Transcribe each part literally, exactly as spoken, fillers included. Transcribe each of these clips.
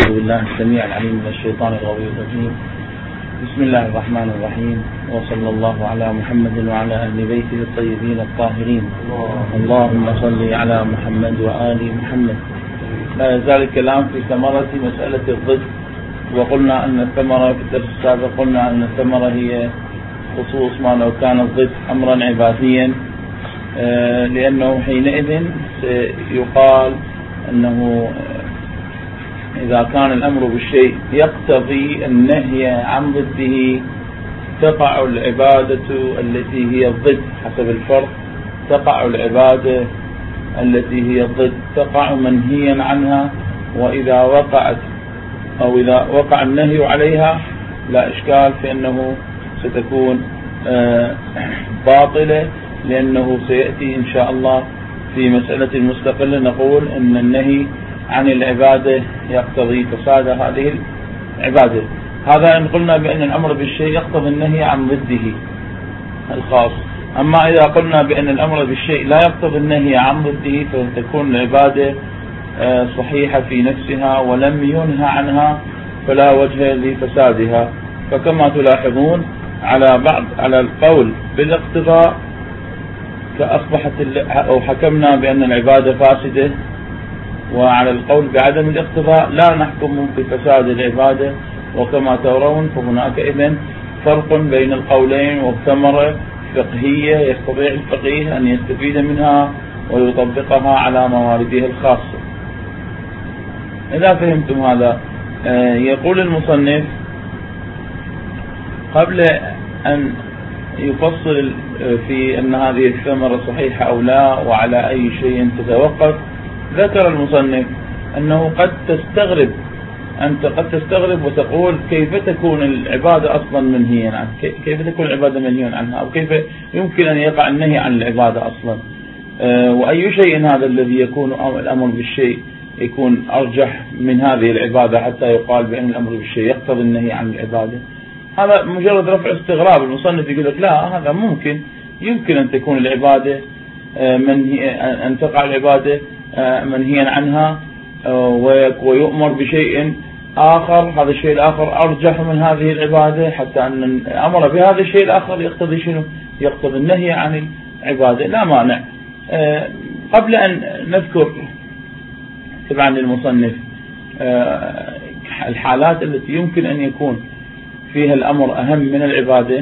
أعوذ بالله السميع العليم من الشيطان الغوي الرجيم. بسم الله الرحمن الرحيم، وصلى الله على محمد وعلى أهل بيته الطيبين الطاهرين. اللهم صل على محمد وآل محمد. لا يزال الكلام في ثمرة مسألة الضد، وقلنا أن الثمرة في الدرس السابق قلنا أن الثمرة هي خصوص ما لو كان الضد أمرا عباديا، لأنه حينئذ يقال أنه إذا كان الأمر بالشيء يقتضي النهي عن ضده تقع العبادة التي هي الضد حسب الفرق، تقع العبادة التي هي الضد تقع منهيا عنها، وإذا وقعت أو إذا وقع النهي عليها لا إشكال في أنه ستكون باطلة، لأنه سيأتي إن شاء الله في مسألة مستقلة نقول أن النهي عن العبادة يقتضي فساد هذه العبادة. هذا إن قلنا بأن الأمر بالشيء يقتضي النهي عن ضده الخاص. أما إذا قلنا بأن الأمر بالشيء لا يقتضي النهي عن ضده فتكون العبادة صحيحة في نفسها ولم ينهى عنها، فلا وجه لفسادها. فكما تلاحظون على بعض على القول بالاقتضاء فأصبحت أو حكمنا بأن العبادة فاسدة، وعلى القول بعدم الاقتضاء لا نحكم بفساد العبادة. وكما ترون فهناك إذن فرق بين القولين، وثمرة فقهية يستطيع الفقيه أن يستفيد منها ويطبقها على مواردها الخاصة. إذا فهمتم هذا، يقول المصنف قبل أن يفصل في أن هذه الثمرة صحيحة أو لا وعلى أي شيء تتوقف، ذكر المصنف أنه قد تستغرب أنت قد تستغرب وتقول كيف تكون العبادة أصلا منهيا عنها، كيف تكون العبادة منهيا عنها، أو كيف يمكن أن يقع النهي عن العبادة أصلا، وأي شيء هذا الذي يكون الأمر بالشيء يكون أرجح من هذه العبادة حتى يقال بأن الأمر بالشيء يقتضي النهي عن العبادة. هذا مجرد رفع استغراب. المصنف يقول لك لا، هذا ممكن يمكن أن تكون العبادة منهي أن تقع العبادة منهيا عنها ويؤمر بشيء آخر، هذا الشيء الآخر أرجح من هذه العبادة، حتى أن الأمر بهذا الشيء الآخر يقتضي شنو؟ يقتضي النهي عن العبادة. لا مانع. قبل أن نذكر طبعا للمصنف الحالات التي يمكن أن يكون فيها الأمر أهم من العبادة،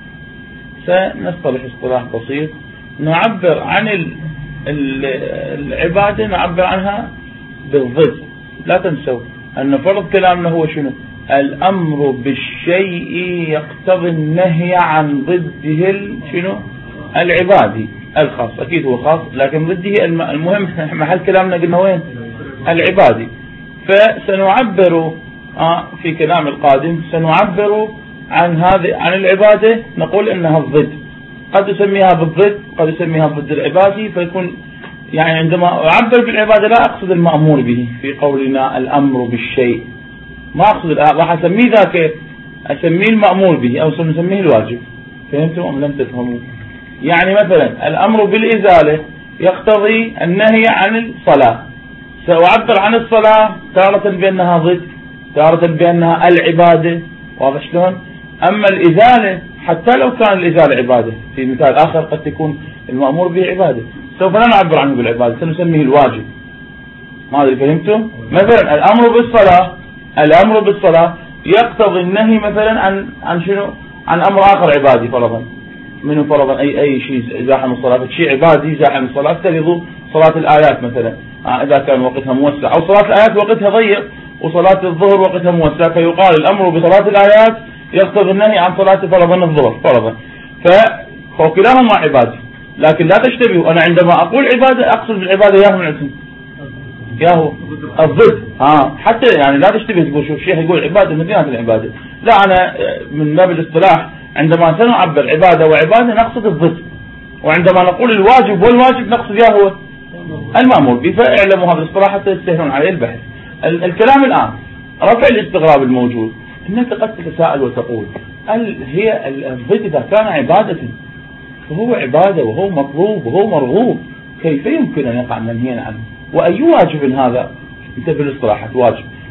سنصطلح اصطلاح بسيط نعبر عن العبادة نعبر عنها بالضد. لا تنسوا أن فرض كلامنا هو شنو؟ الأمر بالشيء يقتضي النهي عن ضده شنو؟ العبادي الخاص. أكيد هو خاص، لكن ضده المهم محل كلامنا قلنا وين؟ العبادي. فسنعبر في كلام القادم سنعبر عن هذه عن العبادة نقول إنها الضد، قد نسميها بالضد قد نسميها ضد العبادي. فيكون يعني عندما أعبر بالعبادة لا أقصد المأمور به في قولنا الأمر بالشيء، ما أقصد، راح أسميه ذاك أسميه المأمور به أو سنسميه الواجب. فهمتم أم لم تفهموا؟ يعني مثلا الأمر بالإزالة يقتضي النهي عن الصلاة، سأعبر عن الصلاة تارة بأنها ضد، تارة بأنها العبادة. واضح شلون؟ أما الإزالة حتى لو كان الإزالة عبادة، في مثال آخر قد تكون المأمور به عبادة، سوف لا نعبر عنه بالعبادة، سنسميه الواجب. ما أدري فهمتم؟ مثلا الأمر بالصلاة الأمر بالصلاة يقتضي النهي مثلا عن عن شنو؟ عن أمر آخر عبادي فرضا، منه فرضا أي أي شيء زاحم الصلاة، شيء عبادي زاحم الصلاة، تلغوا صلاة الآيات مثلا إذا كان وقتها موسع، أو صلاة الآيات وقتها ضيق وصلاة الظهر وقتها موسع، فيقال الأمر بصلاة الآيات يقتضي النهي عن صلاة فرضا الظهر فرضا. فكلاهما عبادي، لكن لا تشتبهوا. أنا عندما أقول عبادة أقصد بالعبادة ياهو العلم ياهو الضد. ها حتى يعني لا تشتبه تقول شوف شيخ يقول عبادة من ديانة العبادة، لا، أنا من باب الاصطلاح عندما سنعبر عبادة وعبادة نقصد الضد، وعندما نقول الواجب والواجب نقصد ياهو المأمور به. فاعلموا هذا الاصطلاح حتى يستهلون عليه البحث. الكلام الآن رفع الاستغراب الموجود. إنك قد تتساءل وتقول هل هي الضد إذا كان عبادة فهو عبادة وهو مطلوب وهو مرغوب، كيف يمكن أن يقع منهيا عنه؟ وأي واجب هذا؟ انت في الاصطلاحات واجب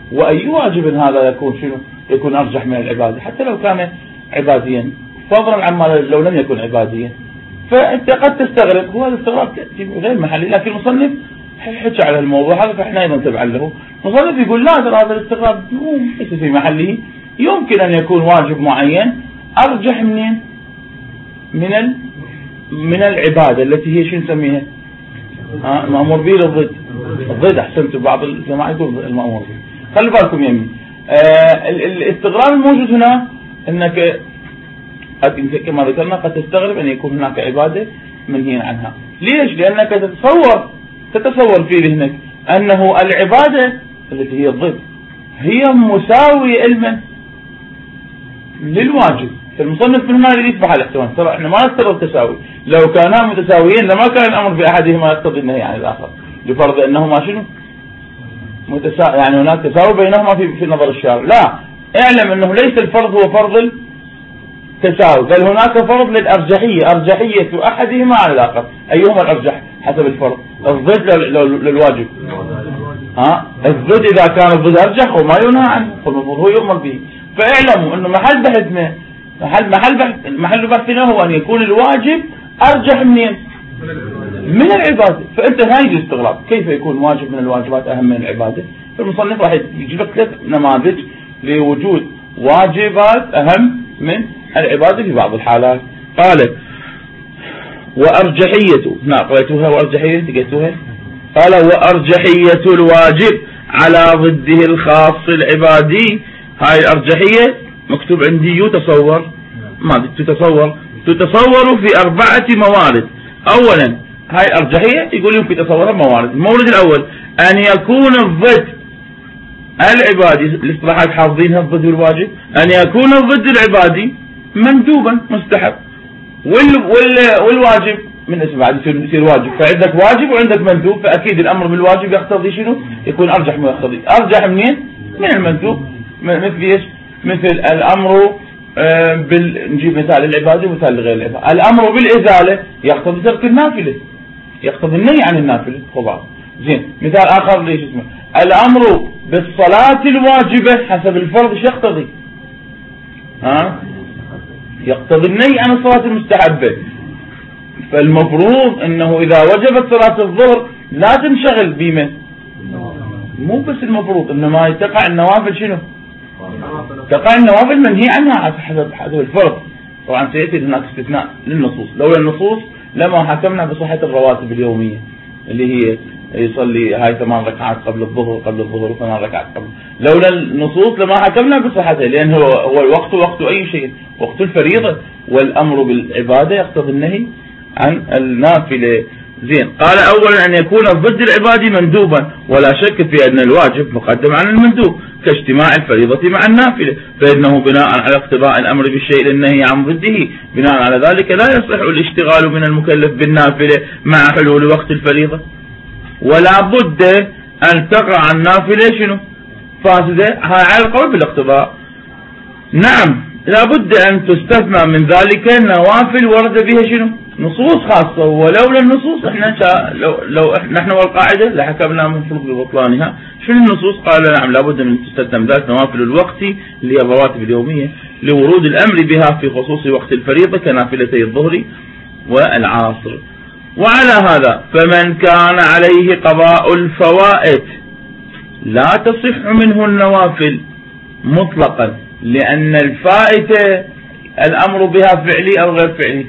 وأي واجب هذا يكون شنو يكون أرجح من العبادة حتى لو كان عباديا، فضلا عما لو لم يكن عباديا. فأنت قد تستغرب، هو الاستغراب تأتي غير محلي، لكن المصنف حكى على الموضوع هذا فإحنا أيضا نتبع له. المصنف يقول لا ترى هذا الاستغراب ليس في محله، يمكن أن يكون واجب معين أرجح منين من ال من العبادة التي هي شو نسميها ها مأمور به للضد الضد. أحسنت، بعض الجماعة يقول المأمور به. خلي بالكم يمي آه الاستغراب الموجود هنا أنك كما ذكرنا قد تستغرب أن يكون هناك عبادة منهي عنها. ليش؟ لأنك تتصور تتصور في ذهنك أنه العبادة التي هي الضد هي مساوية علما للواجب. فالمصنف من هنا يصبح الاحتمال، ترى احنا ما نفترض التساوي، لو كانا متساويين لما كان الأمر بأحدهما يقتضي النهي عن الآخر، لفرض أنهما شنو متساوي، يعني هناك تساوي بينهما في في نظر الشارع. لا، اعلم أنه ليس الفرض هو فرض التساوي، بل هناك فرض للأرجحية، أرجحية أحدهما على الآخر. أيهما الأرجح حسب الفرض؟ الضد للواجب. ها الضد إذا كان الضد أرجح وما ينهى عنه فالمفروض هو يؤمر به. فاعلموا أنه محل بحثنا محل محل بحث محل بحثنا هو أن يكون الواجب أرجح منين؟ من العبادة. فأنت هاي الاستغراب، كيف يكون واجب من الواجبات أهم من العبادة؟ فالمصنف راح يجيب لك ثلاث نماذج لوجود واجبات أهم من العبادة في بعض الحالات. قال وأرجحية، نعم قرأتوها وأرجحية لقيتوها. قال وأرجحية الواجب على ضده الخاص العبادي. هاي الأرجحية مكتوب عندي يتصور، ما تتصور تتصور في أربعة موارد. أولا هاي الأرجحية يقول يمكن تصورها موارد. المورد الأول أن يكون الضد العبادي، الاصطلاحات حافظينها الضد والواجب، أن يكون الضد العبادي مندوبا مستحب، وال وال والواجب من اسم بعد يصير واجب. فعندك واجب وعندك مندوب، فأكيد الأمر بالواجب يقتضي شنو؟ يكون أرجح ما يقتضي. أرجح منين؟ من المندوب. مثل ايش؟ مثل الأمر آه بال... نجيب مثال للعبادة ومثال لغير العبادة. الأمر بالإزالة يقتضي ترك النافلة، يقتضي النهي عن النافلة طبعا. زين، مثال آخر ليش اسمه الأمر بالصلاة الواجبة حسب الفرض ايش يقتضي؟ ها؟ يقتضي النهي عن الصلاة المستحبة. فالمفروض أنه إذا وجبت صلاة الظهر لا تنشغل بما، مو بس المفروض إنما تقع النوافل شنو؟ تقع النوافل منهي عنها حسب حسب الفرض. طبعا سيأتي هناك استثناء للنصوص، لولا النصوص لما حكمنا بصحة الرواتب اليومية اللي هي يصلي هاي ثمان ركعات قبل الظهر قبل الظهر وثمان ركعات قبل، لولا النصوص لما حكمنا بصحتها، لأن هو هو الوقت وقت أي شيء، وقت الفريضة، والأمر بالعبادة يقتضي النهي عن النافلة. زين، قال أولا أن يكون ضد العبادة مندوبا، ولا شك في أن الواجب مقدم عن المندوب كاجتماع الفريضة مع النافلة، فإنه بناء على اقتضاء الأمر بالشيء للنهي عن ضده، بناء على ذلك لا يصح الاشتغال من المكلف بالنافلة مع حلول وقت الفريضة، ولا بد أن تقع النافلة شنو فاسدة. هاي على القول بالاقتضاء. نعم، لا بد أن تستثنى من ذلك النوافل ورد بها شنو نصوص خاصة، ولولا النصوص احنا لو لو نحن والقاعدة لحكمنا مفروض ببطلانها. شنو النصوص؟ قال نعم لابد من تستثنى من ذلك نوافل الوقت اللي هي الرواتب اليومية لورود الأمر بها في خصوص وقت الفريضة كنافلتي الظهر والعصر. وعلى هذا فمن كان عليه قضاء الفوائد لا تصح منه النوافل مطلقا، لأن الفائتة الأمر بها فعلي أو غير فعلي،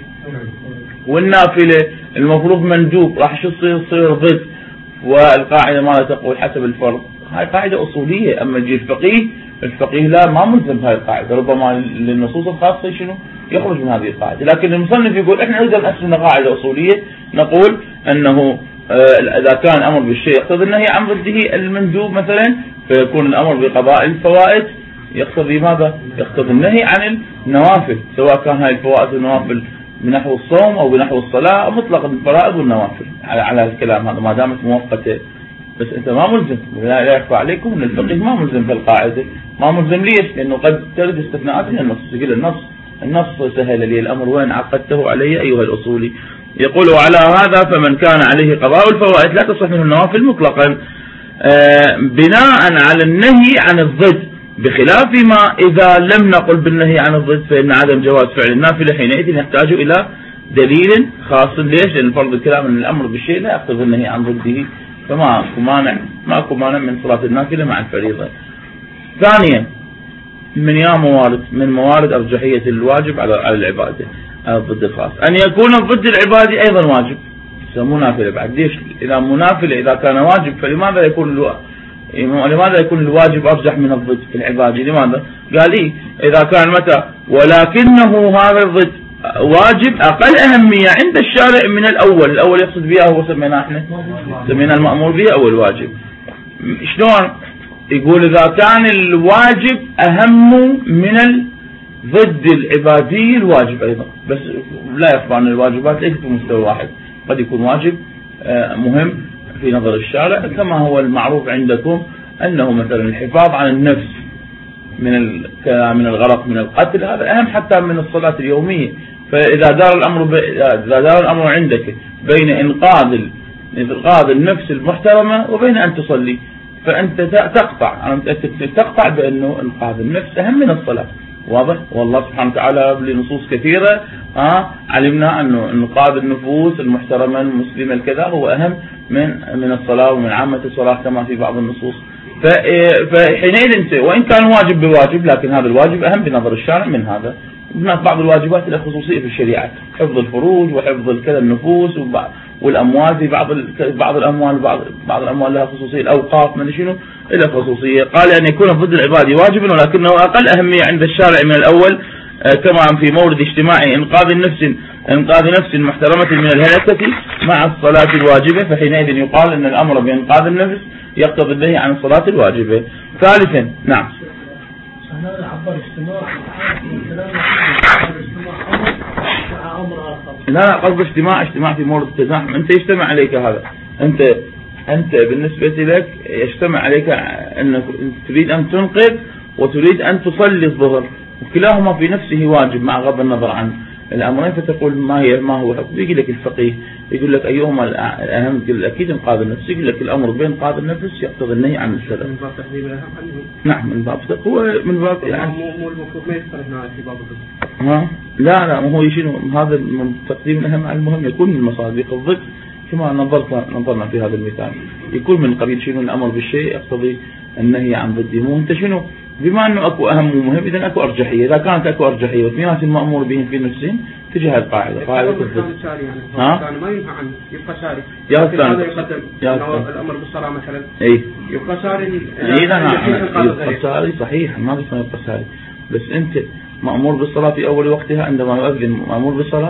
والنافلة المفروض مندوب راح شو تصير تصير ضد، والقاعدة ما لا تقول حسب الفرض. هاي قاعدة أصولية. أما الجي الفقيه الفقيه لا ما ملزم بهاي القاعدة، ربما للنصوص الخاصة شنو يخرج من هذه القاعدة. لكن المصنف يقول احنا نريد نأسس قاعدة أصولية نقول أنه إذا كان أمر بالشيء يقتضي النهي عن ضده المندوب مثلا، فيكون الأمر بقضاء الفوائد يقتضي ماذا؟ يقتضي النهي عن النوافل، سواء كان هاي الفوائد والنوافل بنحو الصوم أو بنحو الصلاة أو مطلقا الفرائض والنوافل على على الكلام هذا ما دامت مؤقتة. بس أنت ما ملزم، لا يخفى عليكم أن الفقيه ما ملزم في القاعدة. ما ملزم ليش؟ لأنه قد ترد استثناءات من النص. يقول النص النص سهل لي الأمر وين عقدته علي أيها الأصولي. يقول وعلى هذا فمن كان عليه قضاء الفوائد لا تصح منه النوافل مطلقا. آه بناء على النهي عن الضد، بخلاف ما إذا لم نقل بالنهي عن الضد فإن عدم جواز فعل النافلة حينئذ يحتاج إلى دليل خاص. ليش؟ لأن فرض الكلام أن الأمر بالشيء لا يقتضي النهي عن ضده، فما أكو مانع ما أكو مانع من صلاة النافلة مع الفريضة. ثانيا، من يا موارد من موارد أرجحية الواجب على على العبادة على الضد الخاص أن يكون الضد العبادي أيضا واجب، يسمونه نافلة بعد. ليش؟ إذا منافلة إذا كان واجب فلماذا يكون الو... لماذا يكون الواجب أرجح من الضد في العبادة؟ لماذا؟ قال لي إذا كان متى ولكنه هذا الضد واجب أقل أهمية عند الشارع من الأول. الأول يقصد بها هو سميناه احنا سمينا المأمور به أول واجب. شلون؟ يقول إذا كان الواجب أهم من الضد العبادي الواجب أيضا، بس لا يخفى أن الواجبات ليست في مستوى واحد، قد يكون واجب مهم في نظر الشارع كما هو المعروف عندكم أنه مثلا الحفاظ على النفس من من الغرق من القتل، هذا أهم حتى من الصلاة اليومية. فإذا دار الأمر ب... إذا دار الأمر عندك بين إنقاذ إنقاذ النفس المحترمة وبين أن تصلي، فأنت تقطع أنت تقطع بأنه إنقاذ النفس أهم من الصلاة. واضح؟ والله سبحانه وتعالى بنصوص كثيرة ها علمنا أنه إنقاذ النفوس المحترمة المسلمة الكذا هو أهم من من الصلاة ومن عامة الصلاة كما في بعض النصوص. فحينئذ وإن كان واجب بواجب، لكن هذا الواجب أهم بنظر الشارع من هذا. هناك بعض الواجبات لها خصوصية في الشريعة، حفظ الفروج وحفظ الكذا النفوس والأموال، في بعض بعض الأموال بعض بعض الأموال لها خصوصية، الأوقاف من شنو لها خصوصية. قال أن يكون ضد العبادي واجبا ولكنه أقل أهمية عند الشارع من الأول، كما في مورد اجتماع إنقاذ النفس إنقاذ نفس محترمة من الهلكة مع الصلاة الواجبة، فحينئذ يقال أن الأمر بإنقاذ النفس يقتضي النهي عن الصلاة الواجبة. ثالثا، نعم هنا عبر اجتماع لا لا قصد اجتماع اجتماع في مورد التزاحم. أنت يجتمع عليك هذا، أنت أنت بالنسبة لك يجتمع عليك أنك تريد أن تنقذ وتريد أن تصلي الظهر، وكلاهما في نفسه واجب مع غض النظر عن الأمرين. فتقول ما هي ما هو حكم؟ يقول لك الفقيه يقول لك أيهما الأهم؟ يقول لك أكيد إنقاذ النفس. يقول لك الأمر بإنقاذ النفس يقتضي النهي عن السلف. من باب تحديد الأهم عنه. نعم من باب هو من باب يعني مو المفروض ما يصطلحنا في باب الضد. ها لا لا ما هو يشيل هذا من تقديم الأهم على المهم، يكون من مصادق الضد كما نظرت نظرنا في هذا المثال، يكون من قبيل شنو الأمر بالشيء يقتضي النهي عن ضده. مو أنت شنو بما أنه أكو أهم ومهم إذا أكو أرجحية. إذا كانت أكو أرجحية وفي ناس المأمور بهم في نفسهم تجاه القاعدة قاعدة الضد. ها يعني ما ينهى عنه يبقى ساري. لكن هذا يقدم الأمر بالصلاة مثلا. إيه يبقى ساري. إيه لا يبقى ساري صحيح ما بيسمى يبقى ساري، بس أنت مأمور بالصلاة في أول وقتها عندما يؤذن مأمور بالصلاة.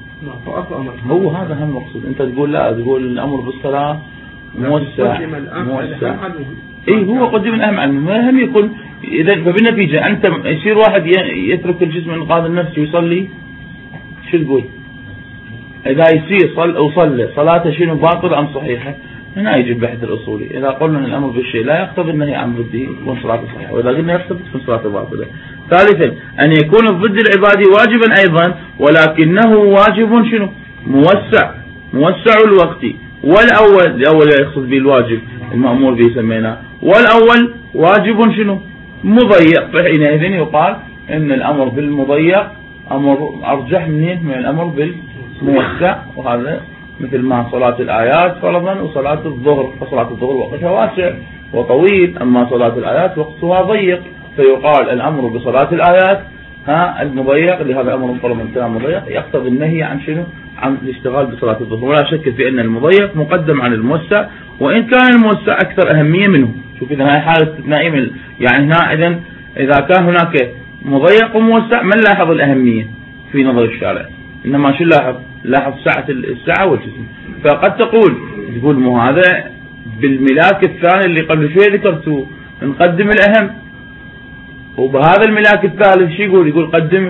هو هذا هم مقصود. أنت تقول لا تقول الأمر بالصلاة موسع موسع. إيه هو قدم الأهم عنه ما هم يكون. إذا فبالنتيجة أنت يصير واحد يترك الجسم إنقاذ النفس ويصلي، شو تقول؟ إذا يصير صل أو صلى صلاته شنو باطل أم صحيحة؟ هنا يجي البحث الأصولي. إذا قلنا الأمر بالشيء لا يقتضي النهي عن ضده يكون صلاته صحيحة، وإذا قلنا يقتضي تكون صلاته باطلة. ثالثا أن يكون الضد العبادي واجبا أيضا ولكنه واجب شنو موسع موسع الوقت. والأول الأول يقصد به الواجب المأمور به سميناه، والأول واجب شنو مضيق، فحينئذ يقال إن الأمر بالمضيق أمر أرجح منين من الأمر بالموسع. وهذا مثل ما صلاة الآيات فرضا وصلاة الظهر، فصلاة الظهر وقتها واسع وطويل، أما صلاة الآيات وقتها ضيق، فيقال الأمر بصلاة الآيات ها المضيق لهذا أمر فرضا كلام مضيق يقتضي النهي عن شنو عن الاشتغال بصلاة الظهر. ولا شك في أن المضيق مقدم عن الموسع وإن كان الموسع أكثر أهمية منه. شوف إذا هاي حالة استثنائية يعني هنا إذا إذا كان هناك مضيق وموسع من لاحظ الأهمية في نظر الشارع، إنما شو لاحظ لاحظ سعة السعة والجسم. فقد تقول تقول مو هذا بالملاك الثاني اللي قبل شوي ذكرته نقدم الأهم، وبهذا الملاك الثالث شو يقول يقول قدم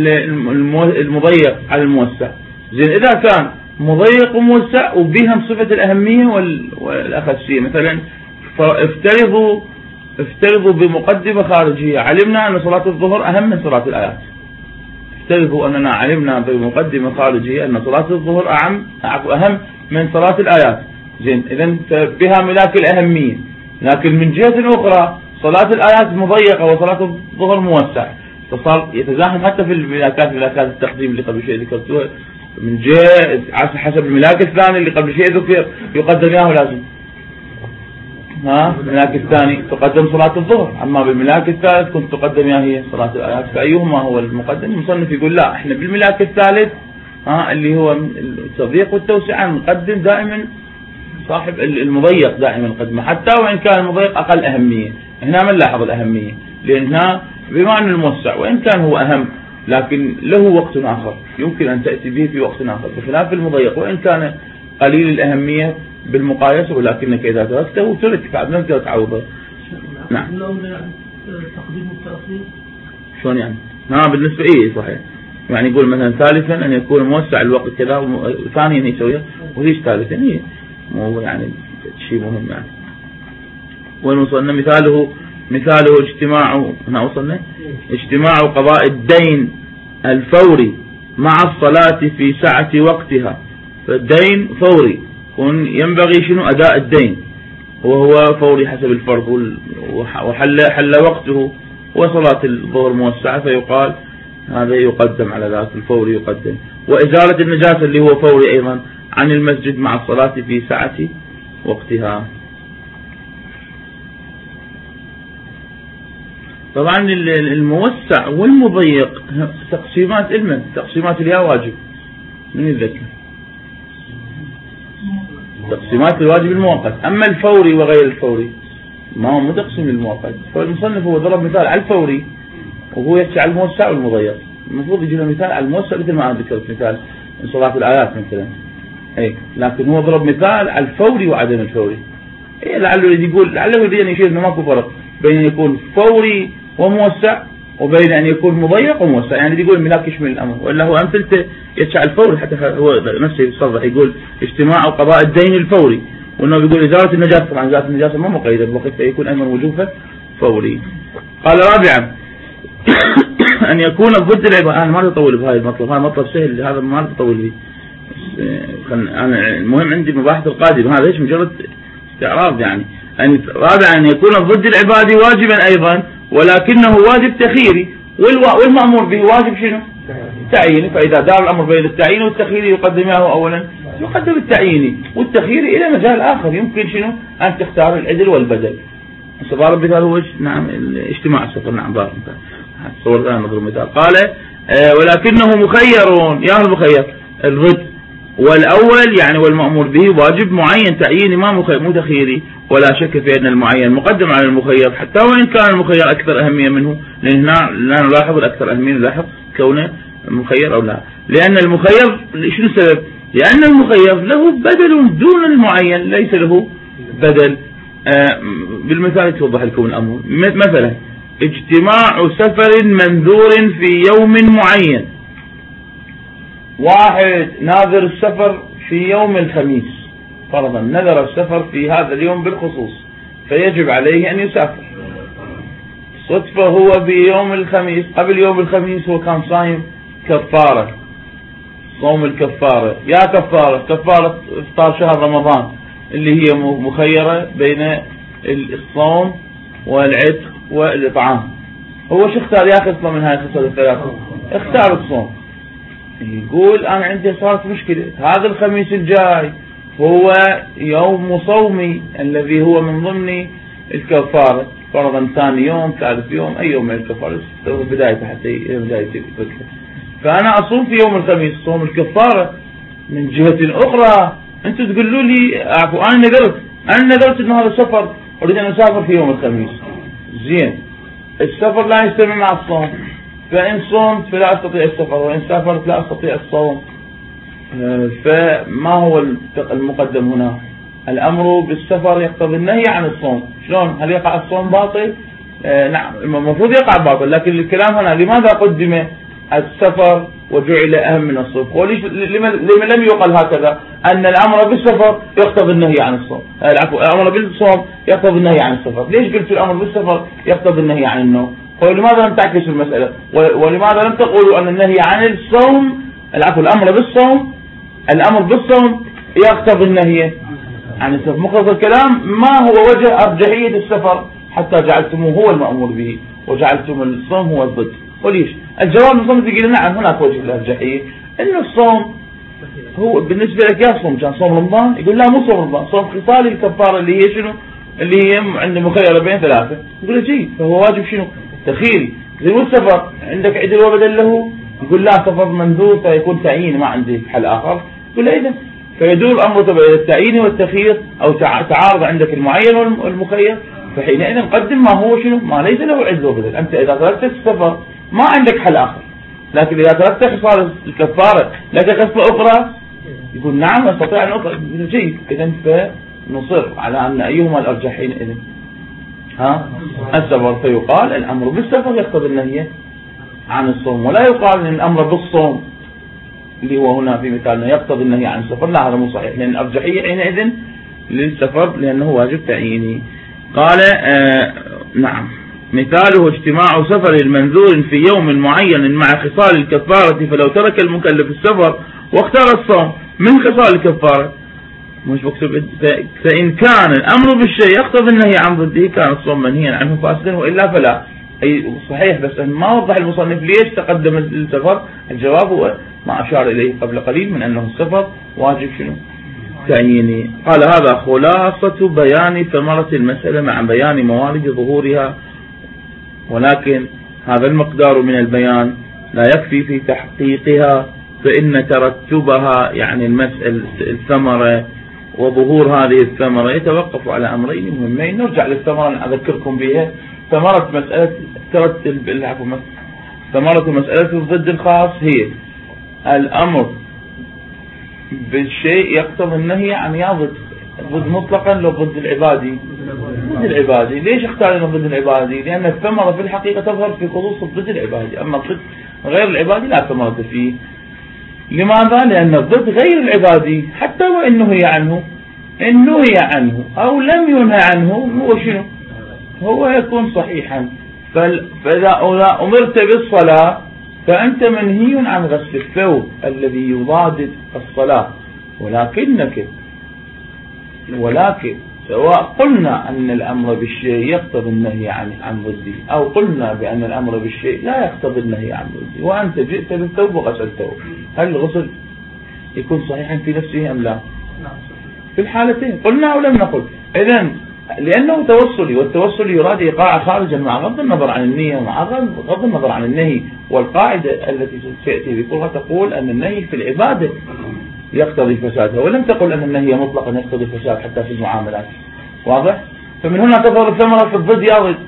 المضيق على الموسع. زين إذا كان مضيق وموسع وبهم صفة الأهمية والأخصية، مثلا فافترضوا افترضوا بمقدمة خارجية علمنا أن صلاة الظهر أهم من صلاة الآيات. افترضوا أننا علمنا بمقدمة خارجية أن صلاة الظهر أهم أهم من صلاة الآيات. زين إذن بها ملاك الأهمية، لكن من جهة أخرى صلاة الآيات مضيقة وصلاة الظهر موسع، فصار يتزاحم حتى في الملاكات ملاكات التقديم اللي قبل شيء ذكرتوها. من جهة حسب الملاك الثاني اللي قبل شيء ذكر يقدم ياه لازم ها الملاك الثاني تقدم صلاة الظهر، أما بالملاك الثالث كنت تقدم ياه هي صلاة الآيات. فأيهما هو المقدم؟ المصنف يقول لا، احنا بالملاك الثالث ها اللي هو التضييق والتوسعة نقدم دائما صاحب المضيق، دائما نقدمه حتى وإن كان المضيق أقل أهمية. هنا ما نلاحظ الأهمية، لأن هنا بما أن الموسع وإن كان هو أهم لكن له وقت آخر يمكن أن تأتي به في وقت آخر، بخلاف المضيق وإن كان قليل الأهمية بالمقايسة، ولكنك إذا تركته ترك بعد ما تقدر تعوضه. نعم. تقديم التأخير شلون يعني؟ ها بالنسبة إيه صحيح، يعني يقول مثلا ثالثا أن يكون موسع الوقت كذا، وثانيا يسويه وليش ثالثا؟ هي مو يعني شيء مهم يعني. وين وصلنا؟ مثاله مثاله اجتماع، هنا وصلنا اجتماع قضاء الدين الفوري مع الصلاة في سعة وقتها. فالدين فوري ينبغي شنو أداء الدين، وهو فوري حسب الفرض، وحل حل وقته وصلاة الظهر موسعة، فيقال هذا يقدم على ذلك، الفوري يقدم. وإزالة النجاسة اللي هو فوري أيضا عن المسجد مع الصلاة في سعة وقتها. طبعا الموسع والمضيق تقسيمات علما، تقسيمات اليا واجب من يتذكر؟ تقسيمات الواجب المؤقت. أما الفوري وغير الفوري ما هو متقسم للمؤقت. فالمصنف هو ضرب مثال على الفوري وهو يحكي على الموسع والمضيق، المفروض يجي له مثال على الموسع مثل ما أنا ذكرت مثال من صلاة الآيات مثلا، أي لكن هو ضرب مثال على الفوري وعدم الفوري. إيه لعله يقول لعله يريد أن يشير إنه ماكو فرق بين أن يكون فوري وموسع وبين أن يكون مضيق وموسع، يعني يقول الملاك يشمل الأمر، وإلا هو أمثلته يتشع الفوري حتى هو نفسه يصرح يقول اجتماع قضاء الدين الفوري، وإنه بيقول إزالة النجاسة، طبعا إزالة النجاسة ما مقيدة بوقت فيكون أمر وجوبه فوري. قال رابعا أن يكون ضد العبادة. أنا ما أطول بهاي المطلب، هذا مطلب سهل، هذا ما أطول به، أنا المهم عندي مباحث القادمة، هذا إيش مجرد استعراض يعني. أن رابعا أن يكون ضد العبادة واجبا أيضا، ولكنه واجب تخييري، والمأمور به واجب شنو؟ تعييني. فإذا دار الأمر بين التعيين والتخيير يقدمه أولا، يقدم التعييني والتخيير إلى مجال آخر، يمكن شنو أن تختار العدل والبدل. ضرب مثال هو نعم اجتماع السفر، نعم ضرب مثال صور الآن نضرب مثال. قال آه ولكنه مخير، يا المخير الضد، والأول يعني والمأمور به واجب معين تعييني ما مو تخييري، ولا شك في أن المعين مقدم على المخير حتى وإن كان المخير أكثر أهمية منه، لأن هنا لا نلاحظ الأكثر أهمية، نلاحظ كونه مخير أو لا. لأن المخير شنو السبب؟ لأن المخير له بدل دون المعين ليس له بدل. آه بالمثال يتوضح لكم الأمر. مثلا اجتماع سفر منذور في يوم معين، واحد ناظر السفر في يوم الخميس فرضا، نذر السفر في هذا اليوم بالخصوص، فيجب عليه أن يسافر. صدفة هو بيوم الخميس، قبل يوم الخميس هو كان صايم كفارة، صوم الكفارة، يا كفارة كفارة افطار شهر رمضان اللي هي مخيرة بين الصوم والعتق والإطعام. هو شو اختار؟ ياخذ اصلا من هاي الخصال الثلاثة، اختار الصوم. يقول أنا عندي صارت مشكلة، هذا الخميس الجاي هو يوم صومي الذي هو من ضمن الكفارة، فرضا ثاني يوم ثالث يوم أي يوم من الكفارة بداية حتى بداية الفكرة، فأنا أصوم في يوم الخميس صوم الكفارة. من جهة أخرى أنتوا تقولوا لي أعفو أنا نذرت أنا نذرت إن هذا السفر أريد أن أسافر في يوم الخميس، زين السفر لا يجتمع مع الصوم، فإن صمت فلا أستطيع السفر، وإن سافرت لا أستطيع الصوم. فما هو المقدم هنا؟ الأمر بالسفر يقتضي النهي عن الصوم. شلون؟ هل يقع الصوم باطل؟ آه نعم المفروض يقع باطل، لكن الكلام هنا لماذا قدم السفر وجعل أهم من الصوم؟ وليش لما لم يقل هكذا أن الأمر بالسفر يقتضي النهي عن الصوم؟ العفو الأمر بالصوم يقتضي النهي عن السفر. ليش قلت الأمر بالسفر يقتضي النهي عن النوم؟ ولماذا لم تعكس المسألة؟ ولماذا لم تقولوا أن النهي عن الصوم العفو الأمر بالصوم الأمر بالصوم يقتضي النهي عن السفر. مقتضى الكلام ما هو وجه أرجحية السفر حتى جعلتموه هو المأمور به وجعلتم الصوم هو الضد؟ وليش الجواب المصنف يقول نعم هناك وجه الأرجحية، إنه الصوم هو بالنسبة لك يا صوم كان صوم رمضان، يقول لا مو صوم رمضان، صوم خصالي الكفارة اللي هي شنو؟ اللي هي عند مخيرة بين ثلاثة، يقول جيد فهو واجب شنو؟ تخيري. زي والسفر عندك عدل وبدل له، يقول لا سفر منذور فيكون تعيين ما عندي حل آخر، يقول لا إذا فيدور الأمر تبع التعيين والتخيير أو تعارض عندك المعين والمخير، فحينئذ نقدم ما هو شنو؟ ما ليس له عدل وبدل. أنت إذا تركت السفر ما عندك حل آخر، لكن إذا تركت خصال الكفارة لك خصلة أخرى، يقول نعم أستطيع أن أخرى، يقول جيد إذن فنصر على أن أيهما الأرجحين إذن ها السفر، فيقال الأمر بالسفر يقتضي النهي عن الصوم، ولا يقال أن الأمر بالصوم اللي هو هنا في مثالنا يقتضي النهي عن السفر، لا هذا مو صحيح، لأن الأرجحية حينئذ للسفر لأنه واجب تعييني. قال آه نعم مثاله اجتماع سفر المنذور في يوم معين مع خصال الكفارة، فلو ترك المكلف السفر واختار الصوم من خصال الكفارة مش بكتب فإن كان الأمر بالشيء يقتضي النهي عن ضده كان الصوم منهيا عنه فاسدا، وإلا فلا. أي صحيح، بس ما وضح المصنف ليش تقدم السفر. الجواب هو ما أشار إليه قبل قليل من أنه السفر واجب شنو تعييني. قال هذا خلاصة بيان ثمرة المسألة مع بيان موارد ظهورها، ولكن هذا المقدار من البيان لا يكفي في تحقيقها، فإن ترتبها يعني المسألة الثمرة وظهور هذه الثمرة يتوقف على أمرين مهمين. نرجع للثمرة أذكركم بها. ثمرة مسألة ترتب العفو ثمرة مسألة الضد الخاص هي الأمر بالشيء يقتضي النهي عن يضد ضد مطلقا لو ضد العبادي. ضد العبادي ليش اختارنا ضد العبادي؟ لأن الثمرة في الحقيقة تظهر في خصوص الضد العبادي، أما الضد غير العبادي لا ثمرة فيه. لماذا؟ لأن الضد غير العبادي حتى وإن نهي عنه، إن نهي عنه أو لم ينهى عنه هو شنو؟ هو يكون صحيحا. فإذا أمرت بالصلاة فأنت منهي عن غسل الثوب الذي يضاد الصلاة، ولكنك ولكن سواء قلنا أن الأمر بالشيء يقتضي النهي عن عن ضده أو قلنا بأن الأمر بالشيء لا يقتضي النهي عن ضده، وأنت جئت بالثوب وغسلته، هل الغسل يكون صحيحا في نفسه أم لا؟ في الحالتين قلنا أو لم نقل. إذن لأنه توصلي، والتوصل يراد إيقاع خارجا مع غض النظر عن النية ومع غض النظر عن النهي. والقاعدة التي تأتي بكرها تقول أن النهي في العبادة يقتضي فسادها، ولم تقل أن النهي مطلقا يقتضي فساد حتى في المعاملات. واضح؟ فمن هنا تظهر الثمرة في الضد يا ضد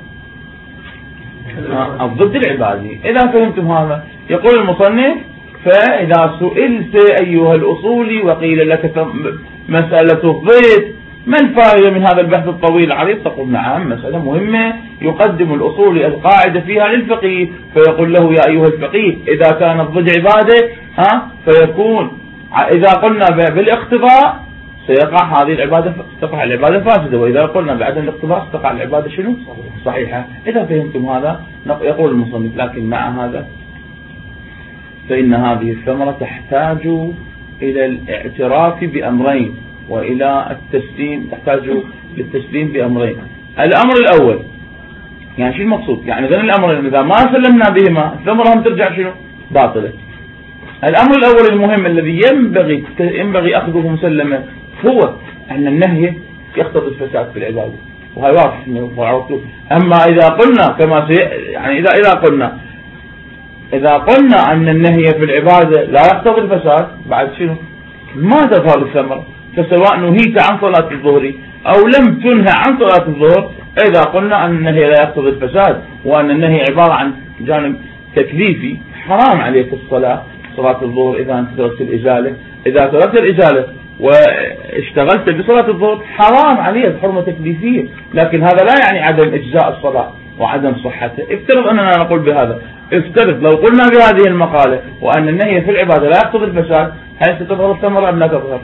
الضد العبادي. إذا فهمتم هذا يقول المصنف فإذا سئلت أيها الأصولي وقيل لك مسألة الضد ما الفائدة من هذا البحث الطويل العريض؟ تقول نعم مسألة مهمة يقدم الأصول القاعدة فيها للفقيه، فيقول له يا أيها الفقيه إذا كان الضد عبادة ها فيكون إذا قلنا بالاقتضاء سيقع هذه العبادة تقع العبادة فاسدة، وإذا قلنا بعدم الاقتضاء تقع العبادة شنو صحيحة. إذا فهمتم هذا يقول المصنف لكن مع هذا فإن هذه الثمرة تحتاج إلى الاعتراف بأمرين وإلى التسليم، تحتاج للتسليم بأمرين. الأمر الأول يعني شو المقصود؟ يعني ذن الأمر إذا ما سلمنا بهما الثمرة هم ترجع شنو باطلة. الأمر الأول المهم الذي ينبغي ينبغي أخذه مسلمة هو أن النهي يقتضي الفساد في العبادة، وهي واضح. أما إذا قلنا كما سي يعني إذا إذا قلنا إذا قلنا أن النهي في العبادة لا يقتضي الفساد بعد شنو ما تظهر الثمرة. فسواء نهيت عن صلاة الظهر أو لم تنهى عن صلاة الظهر، إذا قلنا أن النهي لا يقتضي الفساد وأن النهي عبارة عن جانب تكليفي حرام عليك الصلاة صلاة الظهر إذا أنت تركت الإزالة، إذا تركت الإزالة واشتغلت بصلاة الظهر حرام عليك حرمة تكليفية، لكن هذا لا يعني عدم إجزاء الصلاة وعدم صحتها. افترض أننا نقول بهذا، افترض لو قلنا بهذه المقالة وأن النهي في العبادة لا يقتضي الفساد، هل ستظهر الثمرة أم لا تظهر؟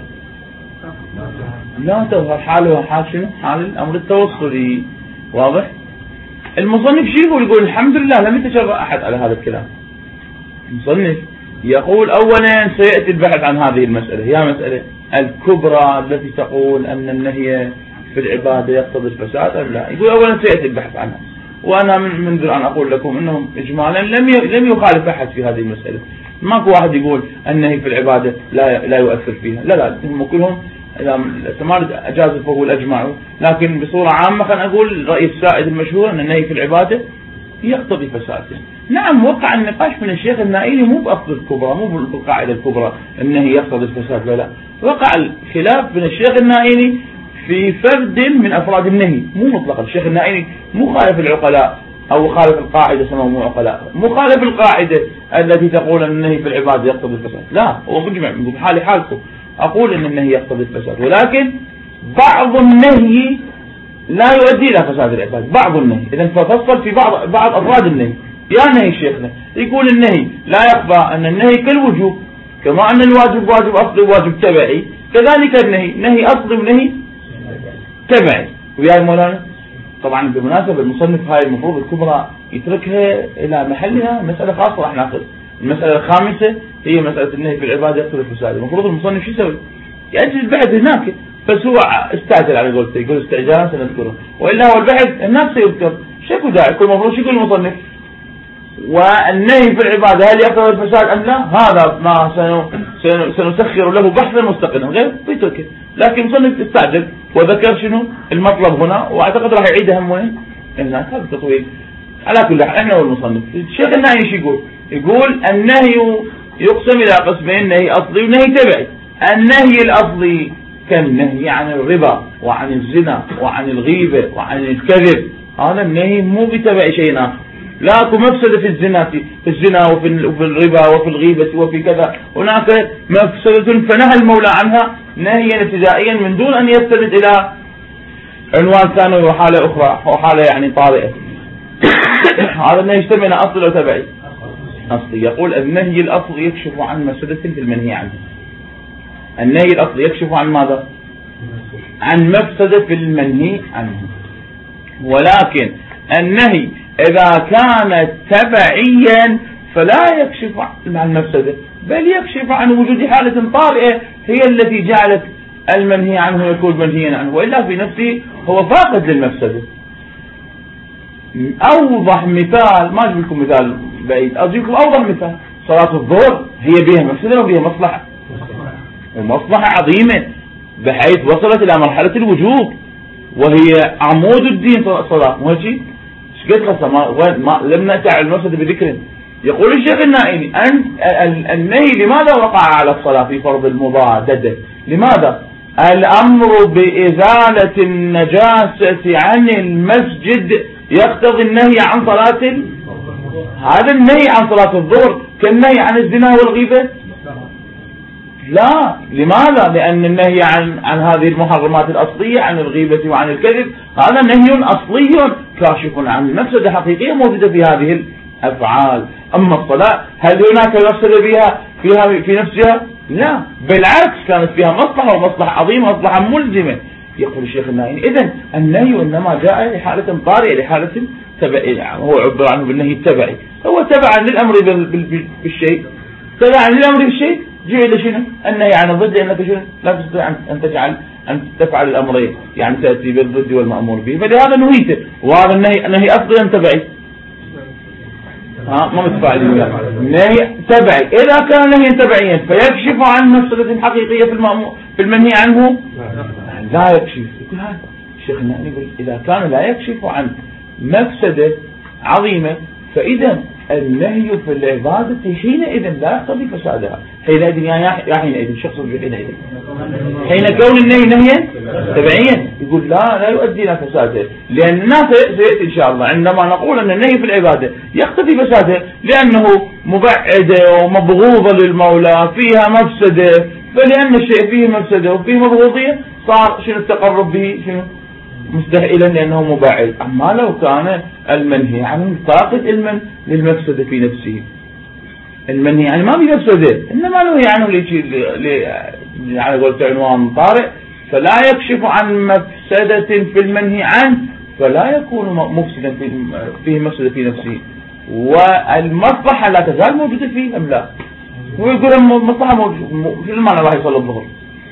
لا تظهر. حالها حال شنو؟ حال الأمر التوصلي. واضح؟ المصنف شيء يقول؟ يقول الحمد لله لم يتجرأ أحد على هذا الكلام. المصنف يقول أولا سيأتي البحث عن هذه المسألة، هي مسألة الكبرى التي تقول أن النهي في العبادة يقتضي الفساد أم لا؟ يقول أولا سيأتي البحث عنها، وأنا منذ أن أقول لكم أنهم إجمالا لم لم يخالف أحد في هذه المسألة. ماكو واحد يقول النهي في العبادة لا لا يؤثر فيها، لا لا، هم كلهم التمارد أجازوا فهو الأجمع، لكن بصورة عامة خلينا نقول الرأي السائد المشهور أن النهي في العبادة يقتضي فساده. نعم، وقع النقاش من الشيخ النائلي مو بأصل الكبرى، مو بالقاعدة الكبرى النهي يقتضي الفساد، لا لا، وقع الخلاف من الشيخ النائلي في فرد من أفراد النهي، مو مطلقا. الشيخ النائلي مو خالف العقلاء أو خالف القاعدة سموه مو عقلاء، مو خالف القاعدة التي تقول أن النهي في العبادة يقتضي الفساد، لا، هو مجمع بحالي حالكم أقول أن النهي يقتضي الفساد، ولكن بعض النهي لا يؤدي إلى فساد العباد، بعض النهي. إذن ففصل في بعض بعض أفراد النهي. يا نهي شيخنا يقول النهي لا يخفى أن النهي كالوجوب، كما أن الواجب واجب أصلي وواجب تبعي، كذلك النهي نهي أصلي ونهي تبعي. ويا مولانا طبعا بالمناسبة المصنف هاي المفروض الكبرى يتركها إلى محلها، مسألة خاصة راح ناخذ. المسألة الخامسة هي مسألة النهي في العبادة يقتضي الفساد. المفروض المصنف شو يسوي؟ يأجل البحث هناك، بس هو استعجل على قولته، يقول استعجالا سنذكره، وإلا هو البحث هناك سيذكر. شكو داعي كل مفروض شكو المصنف؟ والنهي في العبادة هل يقتضي الفساد أم لا؟ هذا ما سنسخر له بحثا مستقلا غير بيتركه، لكن المصنف استعجل وذكر شنو المطلب هنا، واعتقد راح يعيدها هم وين هناك. هذا تطويل. على كل حال احنا والمصنف الشيخ النهي شو يقول؟ يقول النهي يقسم إلى قسمين، نهي أصلي ونهي تبعي. النهي الأصلي كالنهي عن الربا وعن الزنا وعن الغيبة وعن الكذب، هذا النهي مو بتبع شيء آخر. لا مفسدة في الزنا في الزنا وفي الربا وفي الغيبة وفي كذا، هناك مفسدة فنهى المولى عنها نهيا ابتدائيا من دون أن يستند إلى عنوان ثاني وحالة أخرى وحالة يعني طارئة. هذا النهي يشتمل أصل وتبعي. أصلي يقول النهي الأصل يكشف عن مفسدة في المنهي عنه. النهي الأصل يكشف عن ماذا؟ عن مفسدة في المنهي عنه. ولكن النهي إذا كان تبعيا فلا يكشف عن مفسدة، بل يكشف عن وجود حالة طارئة هي التي جعلت المنهي عنه يكون منهيا عنه، وإلا في نفسه هو فاقد للمفسدة. أوضح مثال، ما أجيب لكم مثال بعيد، أجيب لكم أوضح مثال. صلاة الظهر هي بها مفسدة وبها مصلحة، ومصلحة عظيمة بحيث وصلت إلى مرحلة الوجوب، وهي عمود الدين صلاة. مو هيك؟ شقد خاصة ما, ما لم نأتي على المفسدة بذكر. يقول الشيخ النائلي أن النهي لماذا وقع على الصلاة في فرض المضادة؟ لماذا؟ الأمر بإزالة النجاسة عن المسجد يقتضي النهي عن صلاة ال... هذا النهي عن صلاة الظهر كالنهي عن الزنا والغيبة؟ لا. لماذا؟ لأن النهي عن عن هذه المحرمات الأصلية، عن الغيبة وعن الكذب، هذا نهي أصلي كاشف عن مفسدة حقيقية موجودة في هذه الأفعال. أما الصلاة هل هناك مفسدة فيها فيها في نفسها؟ لا، بالعكس كانت فيها مصلحة ومصلحة عظيمة ومصلحة ملزمة. يقول الشيخ النائي إذن النهي إنما جاء لحالة طارئة، لحالة تبعية، هو عبر عنه بالنهي التبعي، هو تبعا للأمر بالشيء، تبعا للأمر بالشيء جعل شنو؟ النهي عن الضد، أنك شنو لا تستطيع أن تجعل أن تفعل الأمرين، يعني تأتي بالضد والمأمور به، فلهذا نهيته. وهذا النهي نهي أصلا تبعي، ها ما متفاعلين وياه، نهي تبعي. إذا كان نهي تبعيا فيكشف عن مفسدة حقيقية في المأمور في المنهي عنه؟ لا يكشف. يقول هذا الشيخ النائي يقول إذا كان لا يكشف عن مفسدة عظيمة فإذا النهي في العبادة حينئذ لا يقتضي فسادها. حينئذ يا حينئذ شخص حينئذ حين كون النهي نهيا تبعيا، يقول لا لا يؤدي إلى فسادها، لأن الناس سيأتي إن شاء الله عندما نقول أن النهي في العبادة يقتضي فسادها لأنه مبعدة ومبغوضة للمولى، فيها مفسدة، فلأن الشيء فيه مفسدة وفيه مبغوضية صار شنو التقرب به شنو مستحيلا لأنه مباعد. أما لو كان المنهي عنه فاقد علما للمفسدة في نفسه، المنهي عنه ما بمفسدة إنما نهي عنه لي على قولة عنوان طارئ، فلا يكشف عن مفسدة في المنهي عنه، فلا يكون مفسدا فيه مفسدة في نفسه، والمصلحة لا تزال موجودة فيه أم لا؟ هو يقول المصلحة موجودة، في المعنى راح يصل الظهر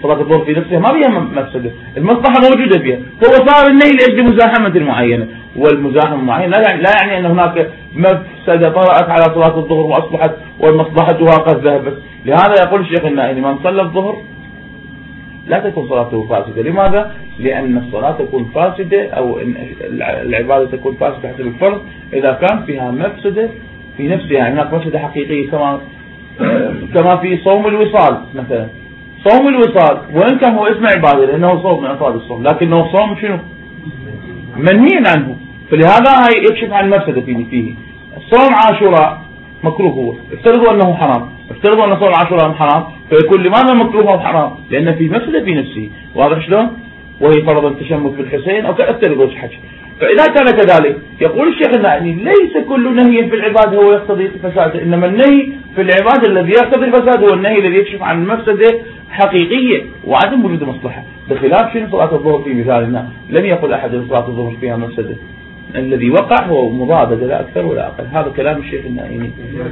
صلاة الظهر في نفسها ما بيها مفسدة، المصلحة موجودة فيها، هو صار النهي لأجل مزاحمة معينة، والمزاحمة المعينة لا يعني, لا يعني أن هناك مفسدة طرأت على صلاة الظهر وأصبحت والمصلحتها قد ذهبت. لهذا يقول الشيخ النائي من صلى الظهر لا تكون صلاته فاسدة. لماذا؟ لأن الصلاة تكون فاسدة أو العبادة تكون فاسدة حسب الفرض إذا كان فيها مفسدة في نفسها، يعني هناك مفسدة حقيقية كما كما في صوم الوصال مثلا. صوم الوصال وإن كان هو اسم عبادة لأنه صوم من أفراد الصوم، لكنه صوم شنو؟ منهي عنه، فلهذا يكشف عن مفسدة فيه. فيه صوم عاشوراء مكروه، هو افترضوا أنه حرام، افترضوا أن صوم عاشوراء حرام، فيكون لماذا مكروه أو حرام؟ لأن فيه مفسدة في نفسه. واضح شلون؟ وهي فرض التشمت بالحسين أو كأفترضوا حج. فإذا كان كذلك يقول الشيخ النائي ليس كل نهي في العبادة هو يقتضي الفساد، إنما النهي في العبادة الذي يقتضي الفساد هو النهي الذي يكشف عن مفسدة حقيقية وعدم وجود مصلحة، بخلاف شنو صلاة الظهر في مثالنا لم يقل أحد أن صلاة الظهر فيها مفسدة، الذي وقع هو مضادة لا أكثر ولا أقل. هذا كلام الشيخ النائي،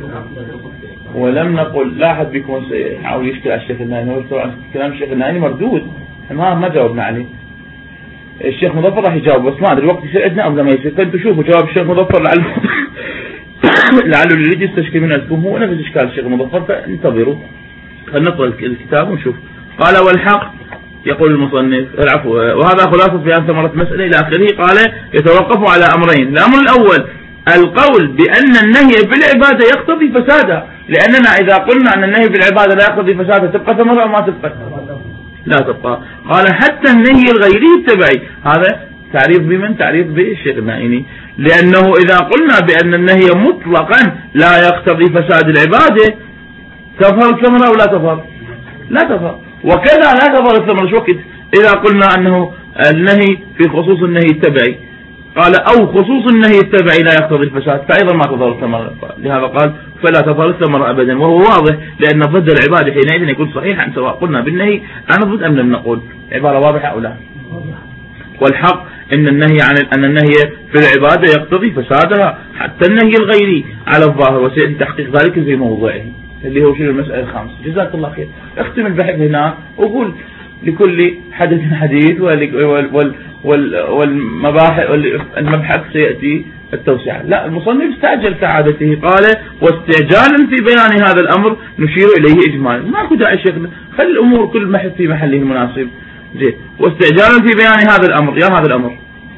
ولم نقل لا أحد بكم يحاول يشكل على الشيخ النائي، هو طبعا كلام الشيخ النائي مردود ما ما جاوبنا عليه. الشيخ مظفر راح يجاوب بس ما أدري الوقت يصير عندنا أو لما يصير، فأنتوا شوفوا جواب الشيخ مظفر لعله لعله اللي يجي يستشكل من عندكم هو نفس إشكال الشيخ مظفر، فانتظروا خلينا نقرأ الكتاب ونشوف. قال والحق يقول المصنف العفو، وهذا خلاصة في أن ثمرة مسألة إلى آخره. قال يتوقف على أمرين. الأمر الأول القول بأن النهي في العبادة يقتضي فسادها، لأننا إذا قلنا أن النهي في العبادة لا يقتضي فسادها تبقى ثمرة أو ما تبقى؟ لا تبقى. قال حتى النهي الغيري التبعي، هذا تعريف بمن؟ تعريف بالشيخ النائي، لأنه إذا قلنا بأن النهي مطلقا لا يقتضي فساد العبادة تظهر الثمرة أو لا تظهر؟ لا تظهر. وكذا لا تظهر الثمرة شو وقت إذا قلنا أنه النهي في خصوص النهي التبعي، قال أو خصوص النهي التبعي لا يقتضي الفساد فأيضا ما تظهر الثمرة. لهذا قال فلا تظهر الثمرة أبدا، وهو واضح لأن ضد العبادة حينئذ يكون صحيحا سواء قلنا بالنهي أنا ضد أم لم نقول. عبارة واضحة أو لا؟ والحق إن النهي عن أن النهي في العبادة يقتضي فسادها حتى النهي الغيري على الظاهر، وسيأتي تحقيق ذلك في موضوعه اللي هو شنو المسألة الخامسة. جزاك الله خير. اختم البحث هنا وقول لكل حدث حديث والمباحث والمبحث سيأتي التوسعة. لا، المصنف استعجل كعادته، قال واستعجالا في بيان هذا الأمر نشير إليه إجمالا. ماكو داعي شيخنا، خلي الأمور كل بحث في محله المناسب. زين. واستعجالا في بيان هذا الأمر، يا هذا الأمر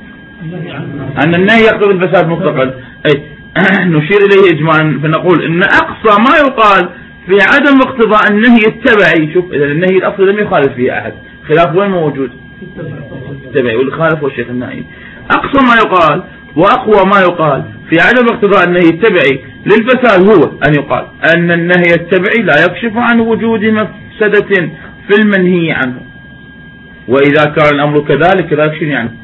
أن النهي يقتضي الفساد مطلقا، أي نشير إليه إجمالا فنقول إن أقصى ما يقال في عدم اقتضاء النهي التبعي. شوف إذا النهي الأصل لم يخالف فيه أحد، خلاف وين موجود؟ التبعي، واللي خالف هو الشيخ النائي. أقصى ما يقال وأقوى ما يقال في عدم اقتضاء النهي التبعي للفساد هو أن يقال أن النهي التبعي لا يكشف عن وجود مفسدة في المنهي عنه. وإذا كان الأمر كذلك كذلك شنو يعني؟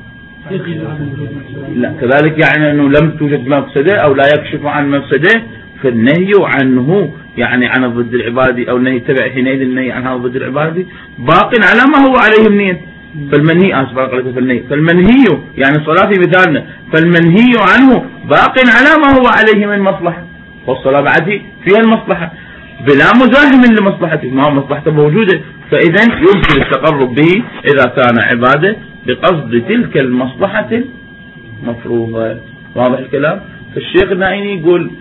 لا، كذلك يعني أنه لم توجد مفسدة أو لا يكشف عن مفسدة، فالنهي عنه يعني عن ضد العبادي أو النهي التبعي حينئذ النهي عنها ضد العبادي باق على ما هو عليه منين؟ فالمنهي أسبق قلت فالنهي فالمنهي يعني الصلاة في مثالنا، فالمنهي عنه باق على ما هو عليه من مصلحة، والصلاة بعد فيها المصلحة بلا مزاحم لمصلحته، ما هو مصلحته موجودة، فإذا يمكن التقرب به إذا كان عبادة بقصد تلك المصلحة المفروضة. واضح الكلام؟ فالشيخ النائي يقول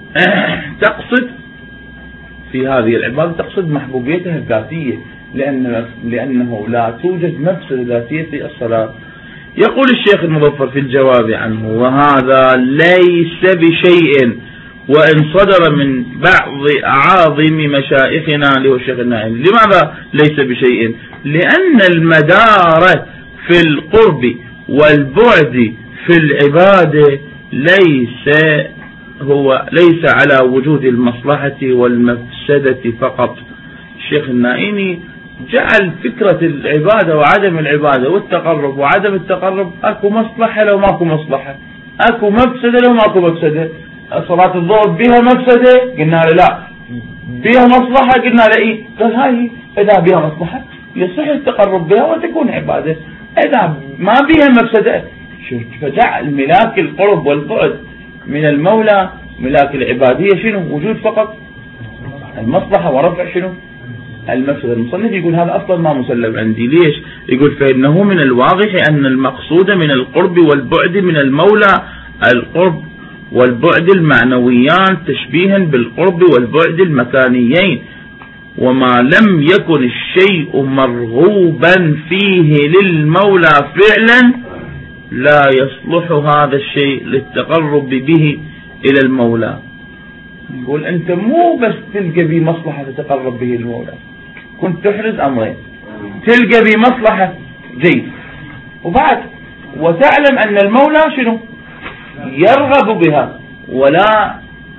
تقصد في هذه العبادة تقصد محبوبيتها الذاتية، لأن لأنه لا توجد مفسدة ذاتية في الصلاة. يقول الشيخ المظفر في الجواب عنه وهذا ليس بشيء وإن صدر من بعض أعاظم مشايخنا اللي هو الشيخ النائي. لماذا ليس بشيء؟ لأن المدار في القرب والبعد في العبادة ليس هو ليس على وجود المصلحة والمفسدة فقط. الشيخ النائي جعل فكرة العبادة وعدم العبادة والتقرب وعدم التقرب أكو مصلحة لو ماكو مصلحة، أكو مفسدة لو ماكو مفسدة. صلاة الظهر بها مفسدة قلنا له لا، بها مصلحة قلنا له إيه، قال هاي إذا بها مصلحة يصح التقرب بها وتكون عبادة، إذا ما بها مفسدة. فجعل ملاك القرب والبعد من المولى ملاك العبادية شنو؟ وجود فقط المصلحة ورفع شنو؟ المفسدة. المصنف يقول هذا أصلا ما مسلم عندي. ليش؟ يقول فإنه من الواضح أن المقصود من القرب والبعد من المولى القرب والبعد المعنويان تشبيها بالقرب والبعد المكانيين، وما لم يكن الشيء مرغوبا فيه للمولى فعلا لا يصلح هذا الشيء للتقرب به إلى المولى. يقول أنت مو بس تلقى بي مصلحة تتقرب به المولى، كنت تحرز أمرين، تلقى بي مصلحة جيد، وبعد وتعلم أن المولى شنو يرغب بها ولا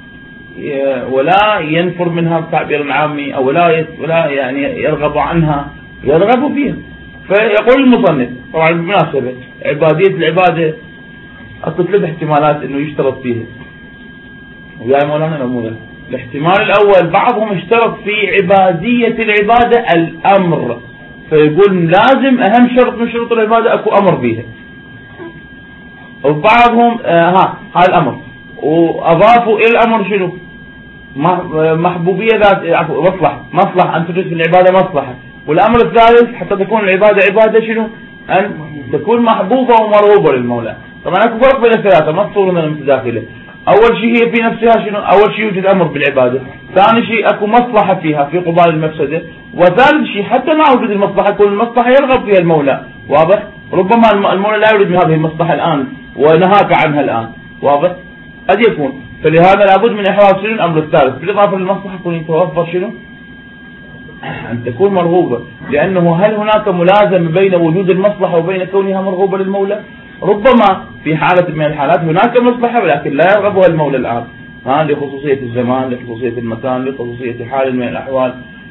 ولا ينفر منها بتعبير العامي، أو لا ولا يعني يرغب عنها، يرغب فيها. فيقول المصنف طبعا بالمناسبة عبادية العبادة أصل ثلاث احتمالات إنه يشترط فيها، ويا مولانا الأمور. الاحتمال الأول بعضهم اشترط في عبادية العبادة الأمر، فيقول لازم أهم شرط من شروط العبادة أكو أمر بيها. وبعضهم آه ها هاي الأمر، وأضافوا إلى الأمر شنو محبوبية ذات عفوا مصلحة مصلحة أن تدرس في العبادة مصلحة. والأمر الثالث حتى تكون العبادة عبادة شنو أن تكون محبوبة ومرغوبة للمولى. طبعا أكو فرق بين الثلاثة ما تصورون المتداخلة. أول شيء هي في نفسها شنو، أول شيء يوجد أمر بالعبادة، ثاني شيء أكو مصلحة فيها في قبال المفسدة، وثالث شيء حتى مع وجود المصلحة يكون المصلحة يرغب فيها المولى. واضح؟ ربما المولى لا يريد من هذه المصلحة الآن ونهاك عنها الآن. واضح؟ قد يكون. فلهذا لابد من إحراز شنو الأمر الثالث بالإضافة للمصلحة يكون يتوفر شنو أن تكون مرغوبة، لأنه هل هناك ملازمة بين وجود المصلحة وبين كونها مرغوبة للمولى؟ ربما في حالة من الحالات هناك مصلحة ولكن لا يرغبها المولى الآن، ها لخصوصية الزمان، لخصوصية المكان، لخصوصية حال من الأحوال.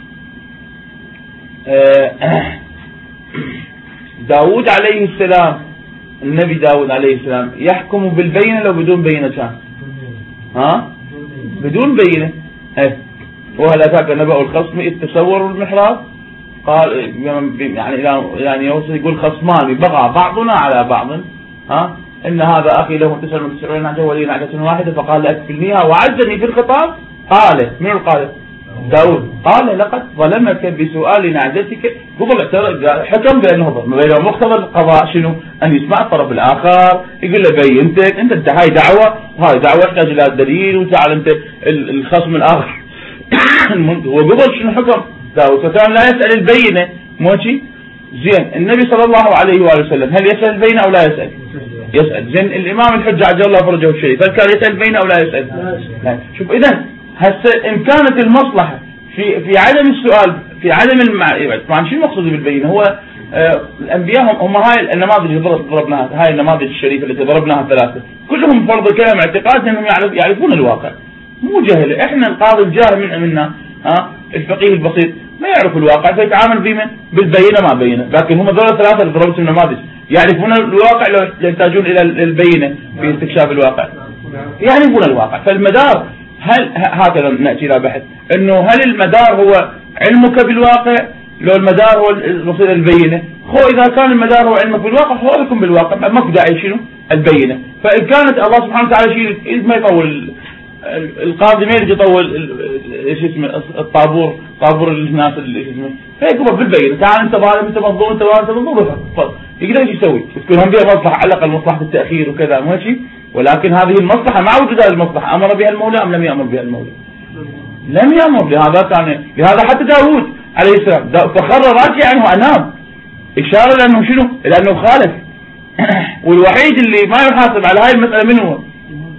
داود عليه السلام، النبي داود عليه السلام يحكم بالبينة لو بدون بينة كان؟ ها بدون بينة. ايه وهل أتاك نبأ الخصم إذ تسوروا المحراب؟ قال يعني يعني يقول خصمان بغى بعضنا على بعض، ها إن هذا أخي له تسعة وتسعين نعجة ولي نعجة واحدة فقال لأكفلنيها وعزني في الخطاب. قال من القال داود قال لقد ظلمك بسؤال نعجتك. قبل حكم بأنه بينه مقتضى القضاء شنو أن يسمع الطرف الآخر يقول له بينتك أنت أنت هاي دعوة هاي دعوة يحتاج إلى دليل وتعال أنت الخصم الآخر. وقبل شنو حكم داود فكان لا يسأل البينة موشي. زين النبي صلى الله عليه وآله وسلم هل يسأل البينة أو لا يسأل؟ يسأل. زين الإمام الحجة عجل الله فرجه الشريف هل كان يسأل البينة أو لا يسأل؟ لا. شوف إذن هسه إن كانت المصلحة في في عدم السؤال في عدم المعرفة. طبعا شو المقصود بالبينة؟ هو آه الأنبياء هم, هم هاي النماذج اللي ضربناها، هاي النماذج الشريفة التي ضربناها ثلاثة كلهم فرض الكلام اعتقاد أنهم يعرف يعرفون الواقع، مو جهل. إحنا القاضي الجاهل من منا ها الفقيه البسيط ما يعرف الواقع فيتعامل بمن بالبينة ما بينة. لكن هم ذول الثلاثة اللي ضربت النماذج يعرفون الواقع لو يحتاجون إلى البينة في استكشاف الواقع، يعرفون الواقع. فالمدار هل هكذا نأتي إلى بحث إنه هل المدار هو علمك بالواقع لو المدار هو الوسيلة البينة؟ هو إذا كان المدار هو علمك بالواقع هو يكون بالواقع ما في داعي شنو البينة. فإن كانت الله سبحانه وتعالى شيء ما يطول القاضي ما يرجع يطول ايش اسمه الطابور طابور الناس اللي ايش اسمه فيكبر بالبينة تعال انت ظالم انت مظلوم انت ظالم انت مظلوم يقدر ايش يسوي؟ تكون هم بها مصلحة على الأقل مصلحة التأخير وكذا ماشي. ولكن هذه المصلحة مع وجود هذه المصلحة أمر بها المولى أم لم يأمر بها المولى؟ لم يأمر. لهذا كان لهذا حتى داود عليه السلام فخر راجعا عنه أنام إشارة لأنه شنو؟ لأنه خالف. والوحيد اللي ما يحاسب على هاي المسألة منه هو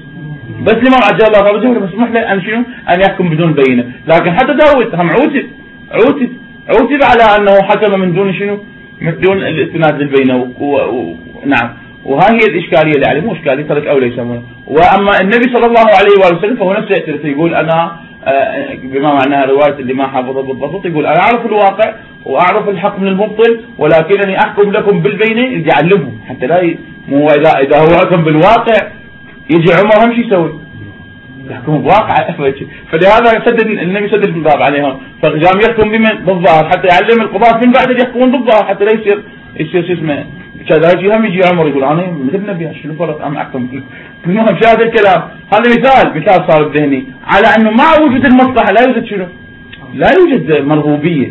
بس الإمام عجل الله فرجه مسموح له أن شنو أن يحكم بدون بينة. لكن حتى داود هم عوتب عوتب عوتب على أنه حكم من دون شنو من دون الاستناد للبينة. نعم وهذه هي الإشكالية اللي عليه مو إشكالية ترك أولى يسمونه. وأما النبي صلى الله عليه وآله وسلم فهو نفسه يأتي يقول أنا بما معناها رواية اللي ما حافظها بالضبط يقول أنا أعرف الواقع وأعرف الحق من المبطل ولكنني أحكم لكم بالبينة يجي يعلمهم حتى لا ي... مو إذا إذا هو حكم بالواقع يجي عمر هم شو يسوي؟ يحكم بواقع. فلهذا سدد النبي سدد الباب عليهم فقام يحكم بمن بالظاهر حتى يعلم القضاة من بعد يحكمون بالظاهر حتى لا يصير يصير شو اسمه كذا. يجي هم يجي عمر يقول أنا مثل النبي شنو فرق أم أحكم المهم شاهد الكلام. هذا مثال مثال صار الذهني على أنه مع وجود المصلحة لا يوجد شنو لا يوجد مرغوبية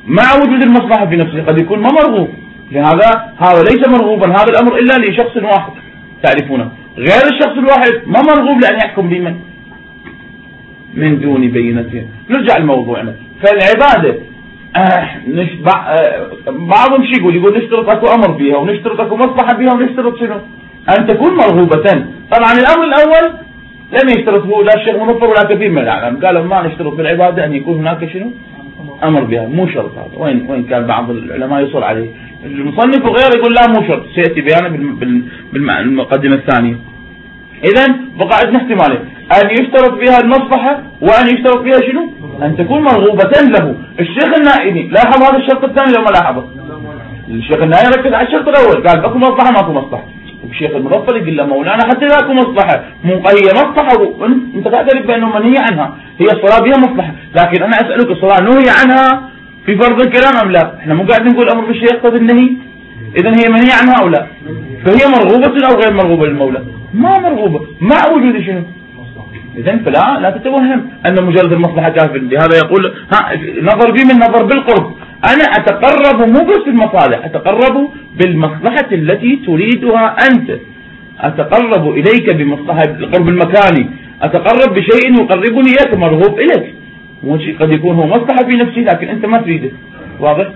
مع وجود المصلحة في نفسه قد يكون ما مرغوب، لهذا هذا ليس مرغوبا هذا الأمر إلا لشخص واحد تعرفونه، غير الشخص الواحد ما مرغوب لأن يحكم بمن من دون بينته. نرجع لموضوعنا. فالعبادة آه نش... آه بعضهم شي يقول يقول نشترط اكو أمر بها ونشترط اكو مصلحة بها ونشترط شنو أن تكون مرغوبة. طبعا الأمر الأول لم يشترطه لا الشيخ مظفر ولا كثير من العالم، قالوا ما نشترط في العبادة أن يكون هناك شنو أمر بها، مو شرط هذا، وين وين كان بعض العلماء يصر عليه، المصنف وغيره يقول لا مو شرط، سيأتي بيانه بالمقدمة الثانية. إذن بقى عندنا احتمالين، أن يشترط فيها المصلحة وأن يشترط فيها شنو أن تكون مرغوبة له. الشيخ النائمي لاحظ هذا الشرط الثاني لو ما لاحظه؟ الشيخ النائمي ركز على الشرط الأول، قال اكو مصلحة ماكو مصلحة، والشيخ المظفر يقول له مولانا حتى إذا اكو مصلحة مو هي مصلحة وانت تعترف بأنه منهي عنها، هي الصلاة بها مصلحة، لكن أنا أسألك الصلاة نهي عنها في فرض الكلام أم لا؟ احنا مو قاعدين نقول أمر بالشيء يقتضي النهي، إذن هي منهي عنها أو لا؟ فهي مرغوبة أو غير مرغوبة للمولى؟ ما مرغوبة مع وجود شنو؟ إذن فلا لا تتوهم أن مجرد المصلحة كافر. لهذا يقول ها نظر بي من نظر بالقرب، أنا أتقرب مو بس بالمصالح، أتقرب بالمصلحة التي تريدها أنت، أتقرب إليك بمصلحة القرب المكاني، أتقرب بشيء يقربني إياك مرغوب إليك، قد يكون هو مصلحة في نفسي لكن أنت ما تريده. واضح؟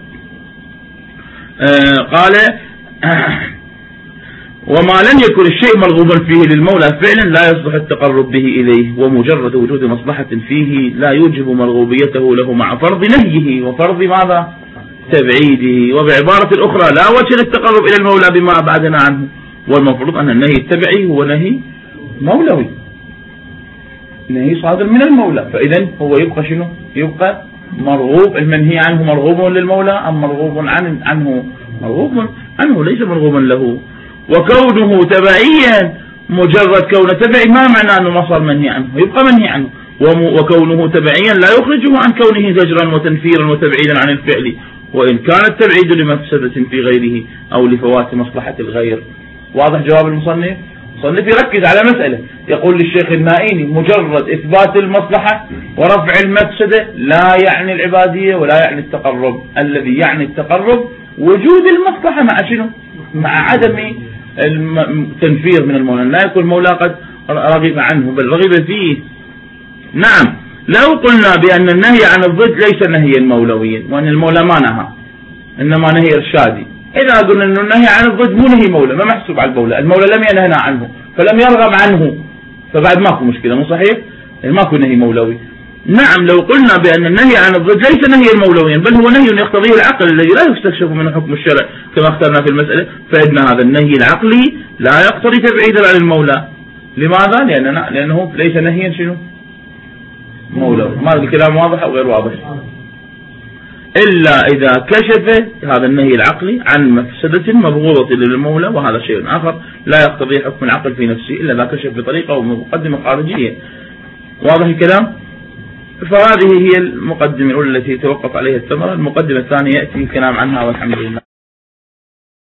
آه قال آه وما لم يكن الشيء مرغوبا فيه للمولى فعلا لا يصلح التقرب به إليه، ومجرد وجود مصلحة فيه لا يوجب مرغوبيته له مع فرض نهيه وفرض ماذا تبعيده. وبعبارة أخرى لا وجه للتقرب إلى المولى بما أبعدنا عنه، والمفروض أن النهي التبعي هو نهي مولوي، نهي صادر من المولى، فإذا هو يبقى شنو يبقى مرغوب، المنهي عنه مرغوب للمولى أم مرغوب عن عنه مرغوب عنه ليس مرغوبا له. وكونه تبعيا مجرد كونه تبعي ما معناه أنه ما صار منهي عنه، يبقى منهي عنه، وكونه تبعيا لا يخرجه عن كونه زجرا وتنفيرا وتبعيدا عن الفعل، وإن كان التبعيد لمفسدة في غيره أو لفوات مصلحة الغير. واضح جواب المصنف؟ المصنف يركز على مسألة، يقول للشيخ النائيني مجرد إثبات المصلحة ورفع المفسدة لا يعني العبادية ولا يعني التقرب، الذي يعني التقرب وجود المصلحة مع شنو؟ مع عدم التنفير من المولى، لا يكون المولى قد رغب عنه بل رغب فيه. نعم لو قلنا بأن النهي عن الضد ليس نهيا مولويا وأن المولى ما نهى إنما نهي إرشادي، إذا قلنا أن النهي عن الضد مو نهي مولى ما محسوب على المولى، المولى لم ينهنا عنه فلم يرغب عنه، فبعد ماكو مشكلة، مو صحيح؟ ماكو نهي مولوي. نعم لو قلنا بأن النهي عن الضد ليس نهيا مولويا بل هو نهي يقتضيه العقل الذي لا يستكشف منه حكم الشرع كما اخترنا في المسألة، فإن هذا النهي العقلي لا يقتضي تبعيدا عن المولى. لماذا؟ لأننا لأنه ليس نهيا شنو مولوي. ما الكلام واضح أو غير واضح؟ إلا إذا كشف هذا النهي العقلي عن مفسدة مبغوضة للمولى، وهذا شيء آخر لا يقتضي حكم العقل في نفسه إلا إذا كشف بطريقة ومقدمة خارجية. واضح الكلام؟ فهذه هي المقدمة الأولى التي توقف عليها الثمرة. المقدمة الثانية يأتي الكلام عنها والحمد لله.